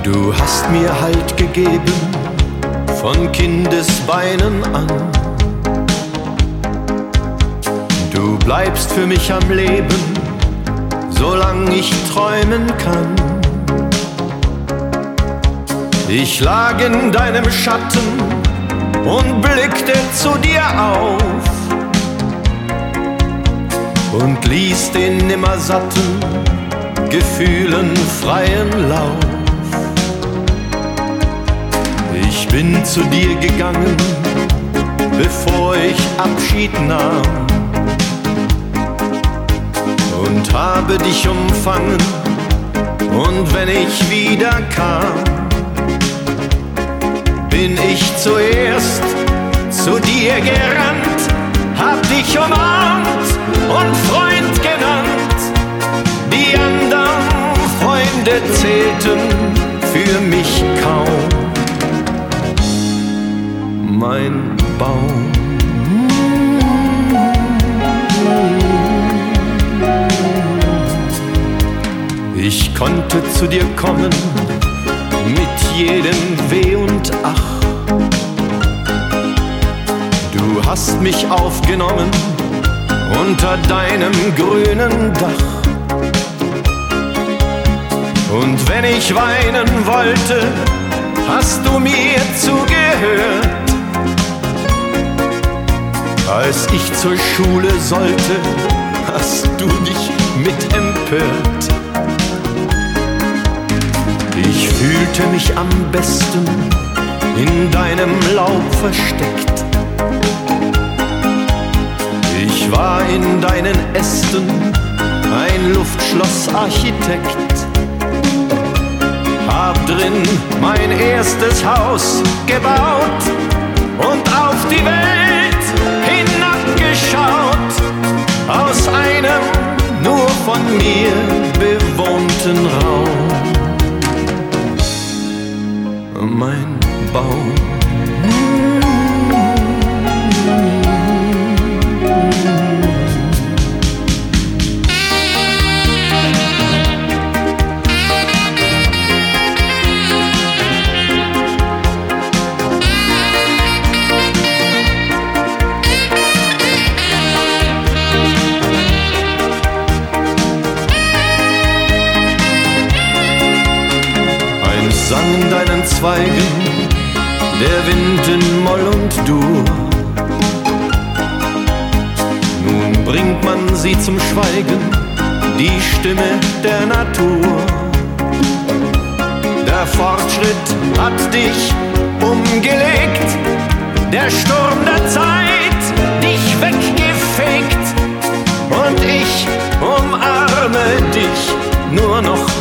Du hast mir Halt gegeben von Kindesbeinen an. Du bleibst für mich am Leben, solang ich träumen kann. Ich lag in deinem Schatten und blickte zu dir auf und ließ den nimmersatten Gefühlen freien Lauf. Ich bin zu dir gegangen, bevor ich Abschied nahm, und habe dich umfangen, und wenn ich wieder kam, bin ich zuerst zu dir gerannt, hab dich umarmt und Freund genannt. Die anderen Freunde zählten für mich kaum. Mein Baum. Ich konnte zu dir kommen mit jedem Weh und Ach. Du hast mich aufgenommen unter deinem grünen Dach. Und wenn ich weinen wollte, hast du mir zugehört. Als ich zur Schule sollte, hast du dich mit empört. Ich fühlte mich am besten in deinem Laub versteckt. Ich war in deinen Ästen ein Luftschlossarchitekt. Hab drin mein erstes Haus gebaut und auf die Welt hinabgeschaut. Aus einem nur von mir bewohnten Raum. Mein Baum. Sang in deinen Zweigen der Wind in Moll und Dur. Nun bringt man sie zum Schweigen, die Stimme der Natur. Der Fortschritt hat dich umgelegt, der Sturm der Zeit dich weggefegt, und ich umarme dich nur noch